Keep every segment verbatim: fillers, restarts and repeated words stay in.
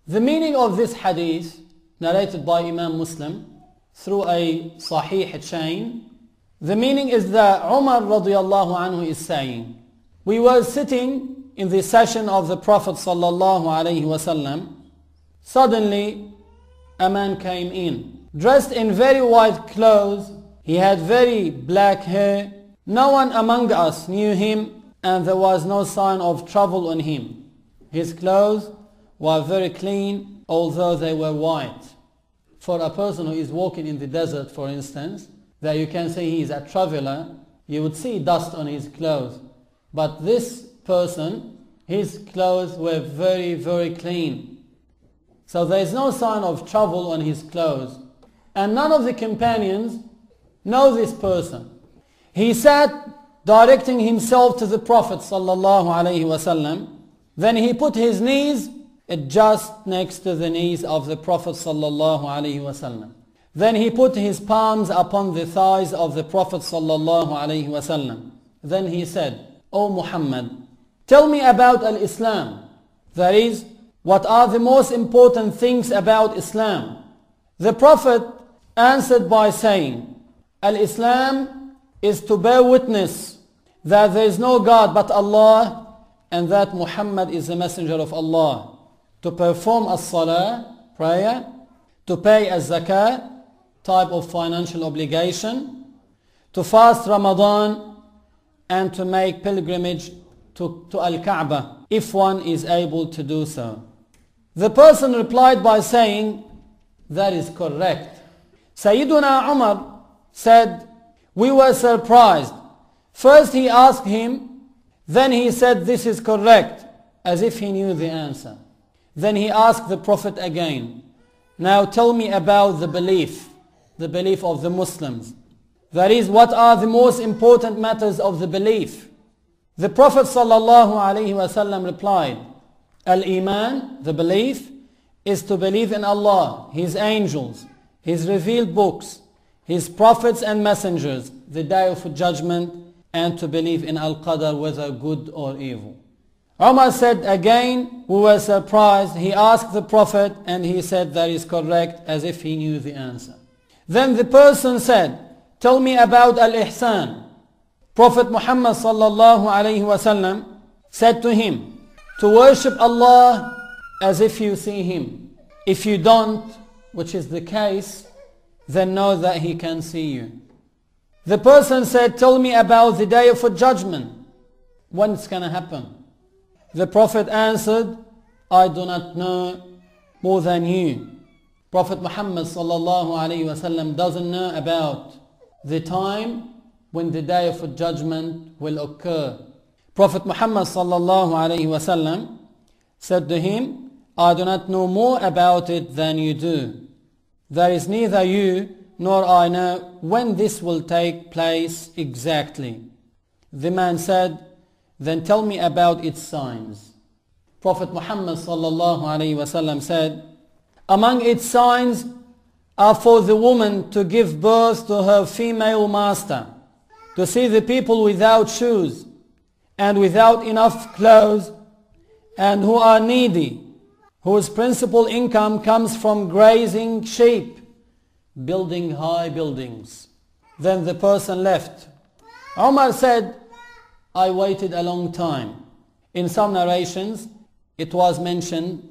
The meaning of this hadith, narrated by Imam Muslim through a sahih chain, the meaning is that Umar radiallahu anhu is saying, we were sitting in the session of the Prophet sallallahu alaihi wasallam. Suddenly a man came in, dressed in very white clothes. He had very black hair. No one among us knew him, and there was no sign of trouble on him. His clothes were very clean, although they were white. For a person who is walking in the desert, for instance, that you can say he is a traveler, you would see dust on his clothes. But this person, his clothes were very, very clean. So there is no sign of trouble on his clothes. And none of the companions know this person. He sat directing himself to the Prophet sallallahu alaihi wasallam. Then he put his knees just next to the knees of the Prophet sallallahu alaihi wasallam. Then he put his palms upon the thighs of the Prophet sallallahu alaihi wasallam. Then he said, O Muhammad, tell me about al-Islam. That is, what are the most important things about Islam? The Prophet answered by saying, Al-Islam is to bear witness that there is no God but Allah and that Muhammad is the messenger of Allah, to perform as-salah, prayer, to pay as-zakah, type of financial obligation, to fast Ramadan, and to make pilgrimage to, to Al-Kaaba, if one is able to do so. The person replied by saying, that is correct. Sayyiduna Umar said, we were surprised. First he asked him, then he said, this is correct, as if he knew the answer. Then he asked the Prophet again, now tell me about the belief, the belief of the Muslims. That is, what are the most important matters of the belief? The Prophet sallallahu alaihi wasallam replied, Al-Iman, the belief, is to believe in Allah, His angels, His revealed books, His prophets and messengers, the day of judgment, and to believe in Al-Qadr, whether good or evil. Umar said again, we were surprised. He asked the Prophet and he said that is correct, as if he knew the answer. Then the person said, tell me about Al-Ihsan. Prophet Muhammad sallallahu alayhi wasallam said to him, to worship Allah as if you see Him. If you don't, which is the case, then know that He can see you. The person said, tell me about the day of judgment. When it's going to happen? The Prophet answered, I do not know more than you. Prophet Muhammad sallallahu alayhi wasallam doesn't know about the time when the day of judgment will occur. Prophet Muhammad sallallahu alayhi wasallam said to him, I do not know more about it than you do. There is neither you nor I know when this will take place exactly. The man said, then tell me about its signs. Prophet Muhammad sallallahu alayhi wasallam said, among its signs are for the woman to give birth to her female master, to see the people without shoes and without enough clothes, and who are needy, whose principal income comes from grazing sheep, building high buildings. Then the person left. Umar said, I waited a long time. In some narrations, it was mentioned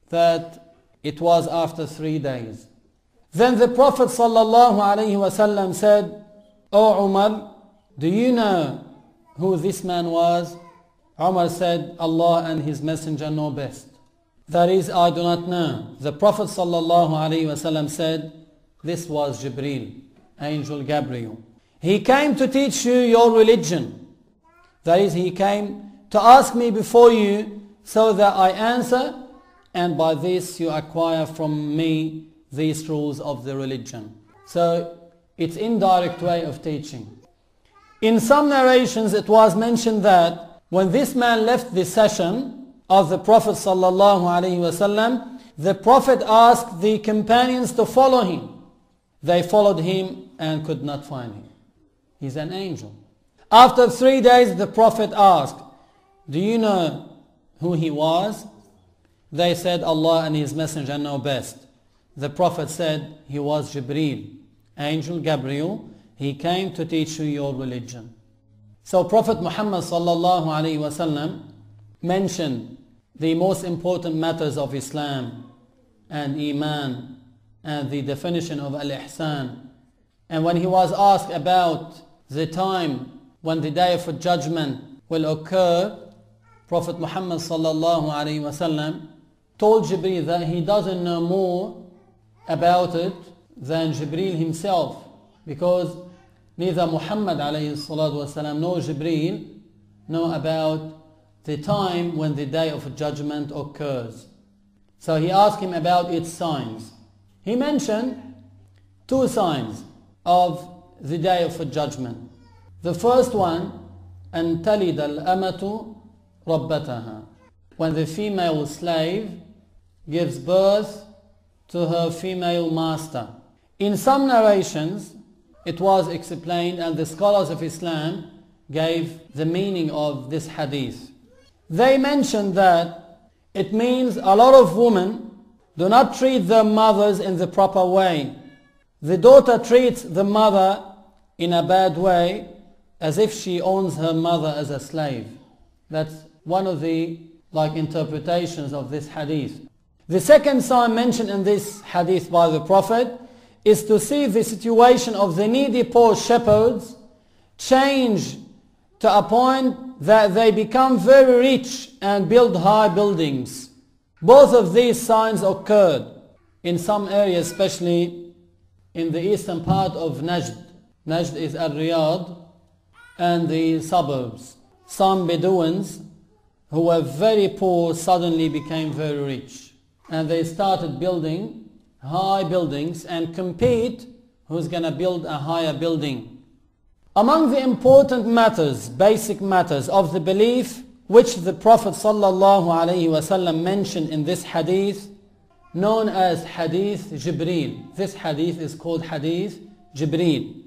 that it was after three days. Then the Prophet sallallahu alaihi wasallam said, O Umar, do you know who this man was? Umar said, Allah and His Messenger know best. That is, I do not know. The Prophet sallallahu alaihi wasallam said, this was Jibreel, Angel Gabriel. He came to teach you your religion. That is, he came to ask me before you so that I answer, and by this you acquire from me these rules of the religion. So it's indirect way of teaching. In some narrations it was mentioned that when this man left the session of the Prophet sallallahu alaihi wasallam, the Prophet asked the companions to follow him. They followed him and could not find him. He's an angel. After three days the Prophet asked, do you know who he was? They said, Allah and His Messenger know best. The Prophet said, he was Jibreel, Angel Gabriel. He came to teach you your religion. So Prophet Muhammad sallallahu alaihi wasallam mentioned the most important matters of Islam and Iman and the definition of Al-Ihsan. And when he was asked about the time when the day of judgment will occur, Prophet Muhammad sallallahu alaihi wasallam told Jibreel that he doesn't know more about it than Jibreel himself, because neither Muhammad alayhi salatu wasalam nor Jibreel know about the time when the day of judgment occurs. So he asked him about its signs. He mentioned two signs of the day of judgment. The first one, أن تلد الأمة ربتها, when the female slave gives birth to her female master. In some narrations, it was explained, and the scholars of Islam gave the meaning of this hadith. They mentioned that it means a lot of women do not treat their mothers in the proper way. The daughter treats the mother in a bad way, as if she owns her mother as a slave. That's one of the like interpretations of this hadith. The second sign mentioned in this hadith by the Prophet is to see the situation of the needy poor shepherds change to a point that they become very rich and build high buildings. Both of these signs occurred in some areas, especially in the eastern part of Najd. Najd is Al-Riyadh and the suburbs. Some Bedouins who were very poor suddenly became very rich, and they started building high buildings and compete who's going to build a higher building. Among the important matters, basic matters of the belief which the Prophet sallallahu alaihi wasallam mentioned in this hadith, known as Hadith Jibreel. This hadith is called Hadith Jibreel.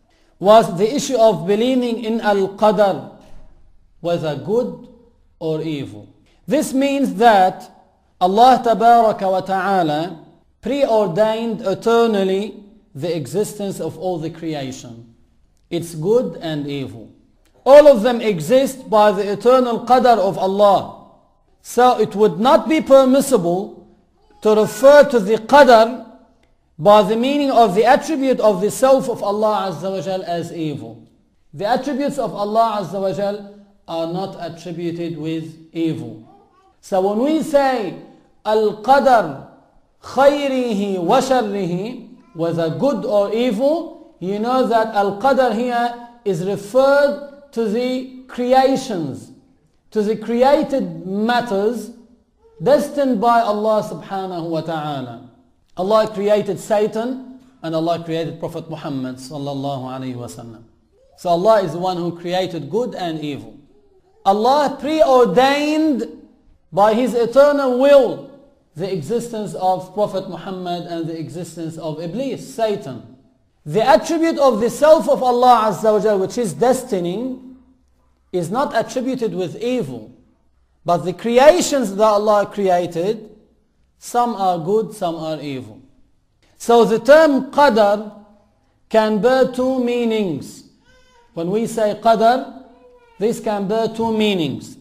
Was the issue of believing in Al-Qadr, whether good or evil. This means that Allah Tabaraka wa Ta'ala preordained eternally the existence of all the creation. It's good and evil. All of them exist by the eternal qadr of Allah. So it would not be permissible to refer to the qadr by the meaning of the attribute of the self of Allah Azza wa Jal as evil. The attributes of Allah Azza wa Jal are not attributed with evil. So when we say Al-Qadr khayrihi wa sharrihi, whether good or evil, you know that Al-Qadr here is referred to the creations, to the created matters destined by Allah subhanahu wa ta'ala. Allah created Satan and Allah created Prophet Muhammad sallallahu alayhi wa sallam. So Allah is the one who created good and evil. Allah preordained by His eternal will the existence of Prophet Muhammad and the existence of Iblis, Satan. The attribute of the self of Allah Azza wa Jal, which is destiny, is not attributed with evil. But the creations that Allah created, some are good, some are evil. So the term Qadr can bear two meanings. When we say Qadr, this can bear two meanings.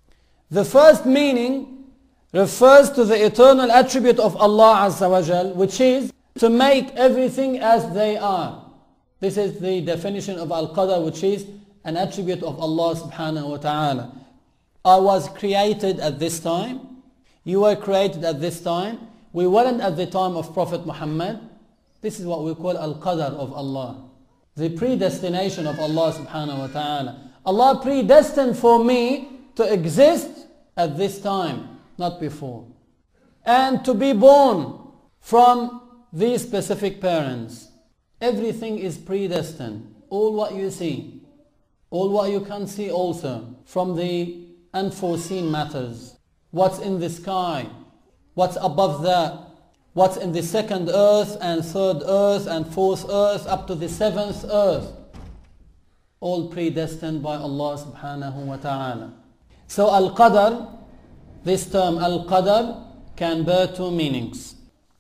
The first meaning refers to the eternal attribute of Allah Azza wa Jal, which is to make everything as they are. This is the definition of Al-Qadr, which is an attribute of Allah subhanahu wa ta'ala. I was created at this time. You were created at this time. We weren't at the time of Prophet Muhammad. This is what we call Al-Qadr of Allah. The predestination of Allah subhanahu wa ta'ala. Allah predestined for me to exist at this time, not before. And to be born from these specific parents. Everything is predestined. All what you see, all what you can see also, from the unforeseen matters. What's in the sky, what's above that, what's in the second earth and third earth and fourth earth up to the seventh earth. All predestined by Allah subhanahu wa ta'ala. So Al-Qadr, this term Al-Qadr, can bear two meanings.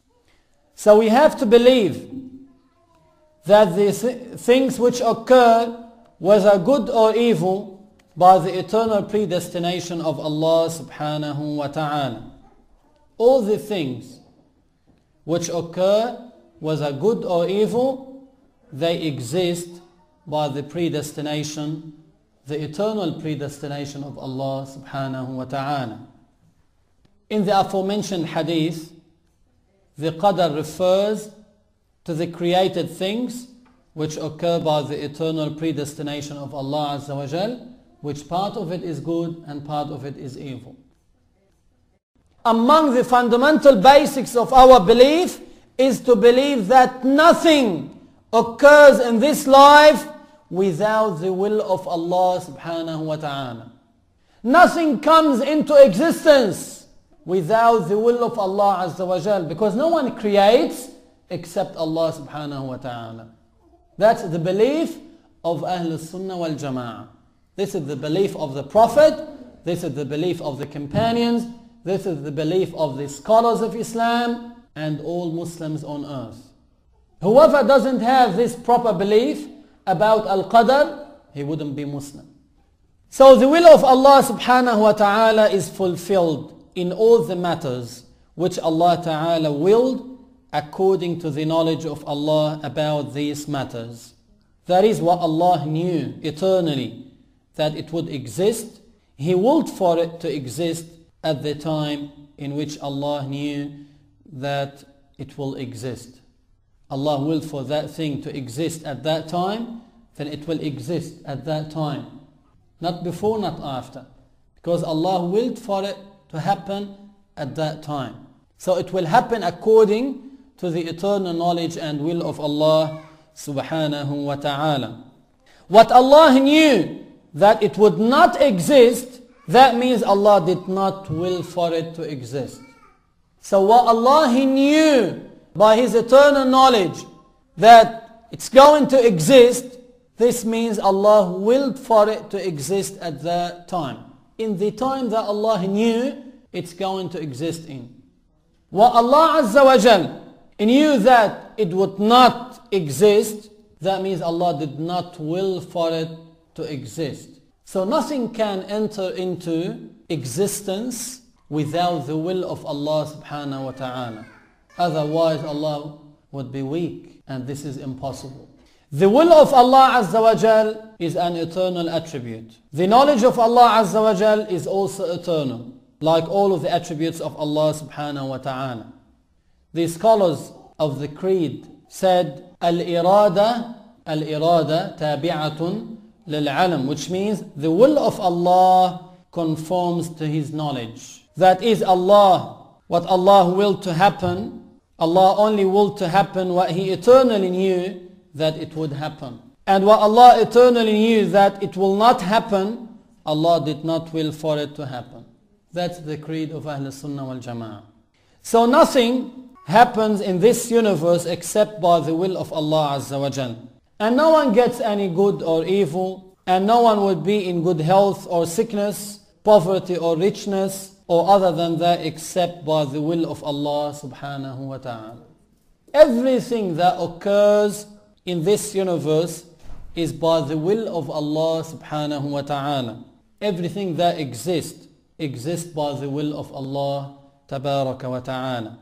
So we have to believe that the th- things which occur, whether good or evil, by the eternal predestination of Allah subhanahu wa ta'ala. All the things which occur, whether good or evil, they exist by the predestination, the eternal predestination of Allah subhanahu wa ta'ala. In the aforementioned hadith, the qadar refers to the created things which occur by the eternal predestination of Allah Azza wa Jal, which part of it is good and part of it is evil. Among the fundamental basics of our belief is to believe that nothing occurs in this life without the will of Allah subhanahu wa ta'ala. Nothing comes into existence without the will of Allah Azza wa Jal, because no one creates except Allah subhanahu wa ta'ala. That's the belief of Ahlul Sunnah wal Jama'ah. This is the belief of the Prophet, this is the belief of the companions, this is the belief of the scholars of Islam and all Muslims on earth. Whoever doesn't have this proper belief about Al-Qadr, he wouldn't be Muslim. So the will of Allah subhanahu wa ta'ala is fulfilled in all the matters which Allah ta'ala willed according to the knowledge of Allah about these matters. That is what Allah knew eternally, that it would exist. He willed for it to exist at the time in which Allah knew that it will exist. Allah willed for that thing to exist at that time, then it will exist at that time. Not before, not after. Because Allah willed for it to happen at that time. So it will happen according to the eternal knowledge and will of Allah subhanahu wa ta'ala. What Allah knew that it would not exist, that means Allah did not will for it to exist. So what Allah He knew by His eternal knowledge that it's going to exist, this means Allah willed for it to exist at that time. In the time that Allah knew it's going to exist in. What Allah Azza wa Jal knew that it would not exist, that means Allah did not will for it to exist. So nothing can enter into existence without the will of Allah subhanahu wa ta'ala. Otherwise Allah would be weak, and this is impossible. The will of Allah Azza wa Jal is an eternal attribute. The knowledge of Allah Azza wa Jal is also eternal, like all of the attributes of Allah subhanahu wa ta'ala. The scholars of the creed said, Al-irada, Al-irada tabi'atun lil-alam, which means the will of Allah conforms to His knowledge. That is Allah, what Allah willed to happen, Allah only willed to happen what He eternally knew that it would happen. And what Allah eternally knew that it will not happen, Allah did not will for it to happen. That's the creed of Ahlul Sunnah wal Jama'ah. So nothing happens in this universe except by the will of Allah Azza wa Jal. And no one gets any good or evil, and no one would be in good health or sickness, poverty or richness, or other than that except by the will of Allah subhanahu wa ta'ala. Everything that occurs in this universe is by the will of Allah subhanahu wa ta'ala. Everything that exists exists by the will of Allah tabaraka wa ta'ala.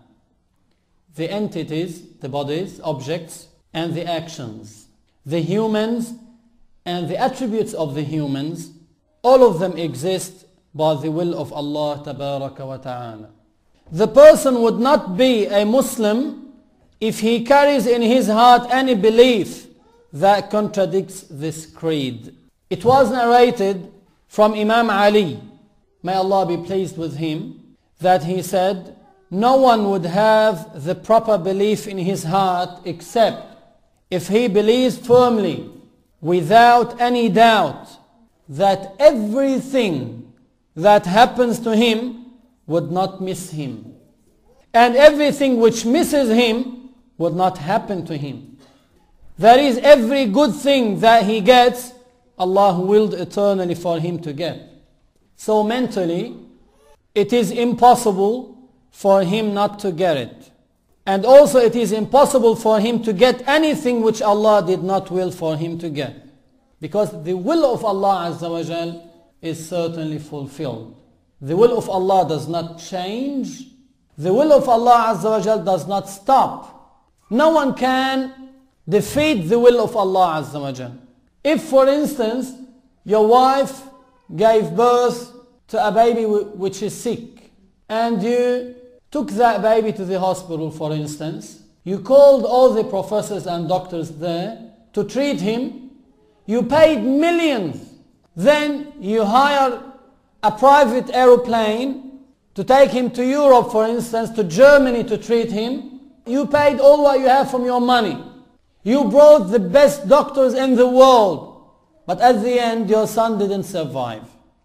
The entities, the bodies, objects, and the actions, the humans and the attributes of the humans, all of them exist by the will of Allah tabaraka wa ta'ala. The person would not be a Muslim if he carries in his heart any belief that contradicts this creed. It was narrated from Imam Ali, may Allah be pleased with him, that he said, no one would have the proper belief in his heart except if he believes firmly, without any doubt, that everything that happens to him would not miss him, and everything which misses him would not happen to him. That is, every good thing that he gets, Allah willed eternally for him to get. So mentally, it is impossible for him not to get it. And also it is impossible for him to get anything which Allah did not will for him to get. Because the will of Allah Azza wa Jal is certainly fulfilled. The will of Allah does not change. The will of Allah Azza wa Jal does not stop. No one can defeat the will of Allah Azza wa Jal. If, for instance, your wife gave birth to a baby which is sick, and you took that baby to the hospital, for instance, you called all the professors and doctors there to treat him, you paid millions, then you hire a private aeroplane to take him to Europe, for instance, to Germany to treat him, you paid all what you have from your money. You brought the best doctors in the world, but at the end your son didn't survive.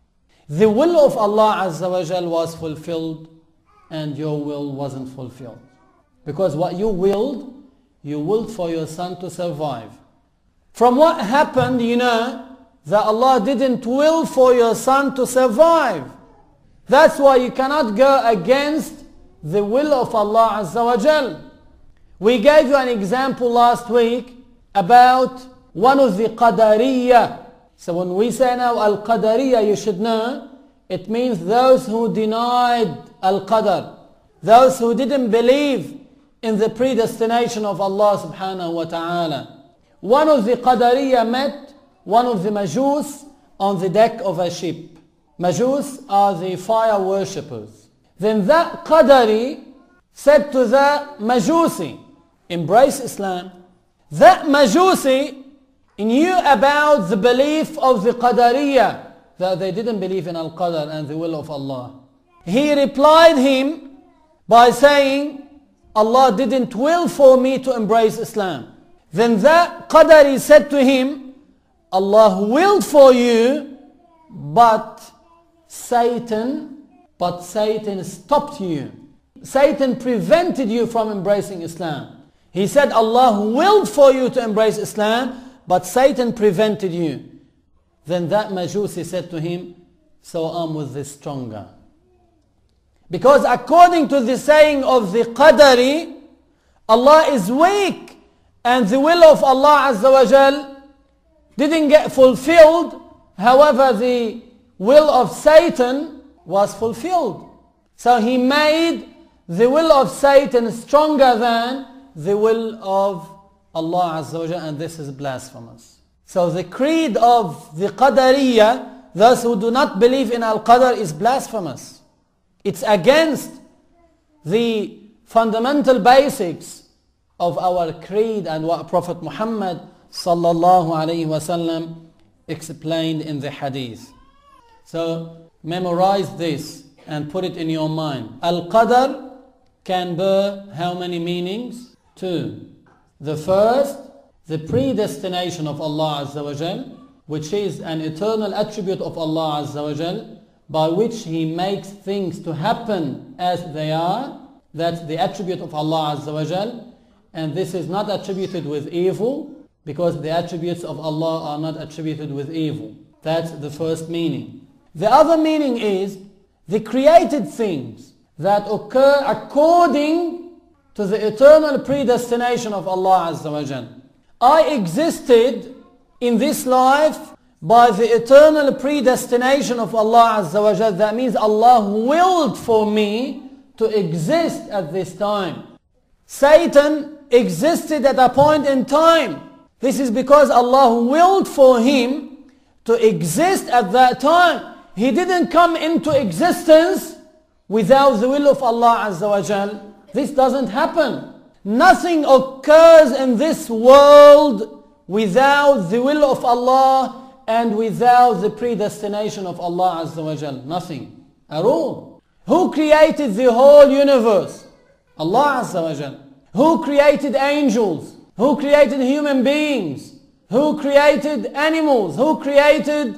The will of Allah Azza wa Jal was fulfilled and your will wasn't fulfilled. Because what you willed, you willed for your son to survive. From what happened, you know, that Allah didn't will for your son to survive. That's why you cannot go against the will of Allah Azza wa Jal. We gave you an example last week about one of the Qadariyya. So when we say now Al-Qadariyya, you should know, it means those who denied Al-Qadar. Those who didn't believe in the predestination of Allah subhanahu wa ta'ala. One of the Qadariyya met one of the Majus on the deck of a ship. Majus are the fire worshippers. Then that Qadari said to the Majusi, embrace Islam. That Majusi knew about the belief of the Qadariyya, that they didn't believe in Al-Qadar and the will of Allah. He replied him by saying, Allah didn't will for me to embrace Islam. Then that Qadari said to him, Allah willed for you, but Satan, but Satan stopped you. Satan prevented you from embracing Islam. He said Allah willed for you to embrace Islam, but Satan prevented you. Then that Majusi said to him, so I'm with the stronger. Because according to the saying of the Qadari, Allah is weak and the will of Allah Azza wa Jal didn't get fulfilled. However, the will of Satan was fulfilled. So he made the will of Satan stronger than the will of Allah Azza wa Jal, and this is blasphemous. So the creed of the Qadariyya, those who do not believe in Al-Qadar, is blasphemous. It's against the fundamental basics of our creed and what Prophet Muhammad sallallahu alayhi wasallam explained in the hadith. So memorize this and put it in your mind. Al-Qadar can bear how many meanings? Two. The first, the predestination of Allah Azza wa Jal, which is an eternal attribute of Allah Azza wa Jal, by which He makes things to happen as they are. That's the attribute of Allah Azza wa Jal. And this is not attributed with evil, because the attributes of Allah are not attributed with evil. That's the first meaning. The other meaning is the created things that occur according to the eternal predestination of Allah Azza wa Jal. I existed in this life by the eternal predestination of Allah Azza wa Jal. That means Allah willed for me to exist at this time. Satan existed at a point in time. This is because Allah willed for him to exist at that time. He didn't come into existence without the will of Allah Azza wa Jal. This doesn't happen. Nothing occurs in this world without the will of Allah and without the predestination of Allah Azza wa Jal. Nothing at all. Who created the whole universe? Allah Azza wa Jal. Who created angels? Who created human beings? Who created animals? Who created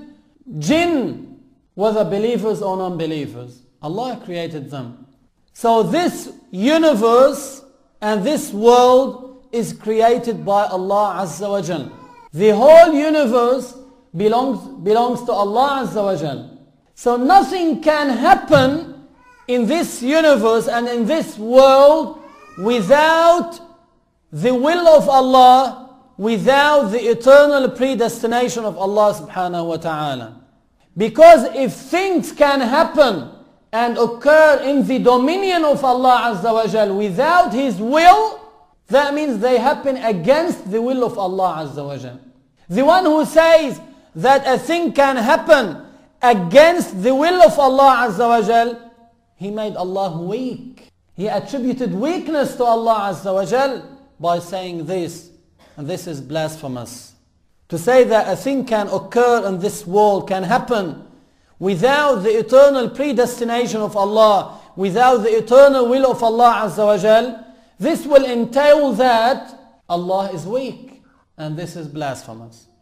jinn? Whether believers or non-believers. Allah created them. So this universe and this world is created by Allah Azza wa Jal. The whole universe belongs, belongs to Allah Azza wa Jal. So nothing can happen in this universe and in this world without the will of Allah, without the eternal predestination of Allah subhanahu wa ta'ala. Because if things can happen and occur in the dominion of Allah Azza wa Jal without His will, that means they happen against the will of Allah Azza wa Jal. The one who says that a thing can happen against the will of Allah Azza wa Jal, he made Allah weak. He attributed weakness to Allah Azza wa Jal by saying this. And this is blasphemous. To say that a thing can occur in this world, can happen without the eternal predestination of Allah, without the eternal will of Allah Azza wa Jal, this will entail that Allah is weak. And this is blasphemous.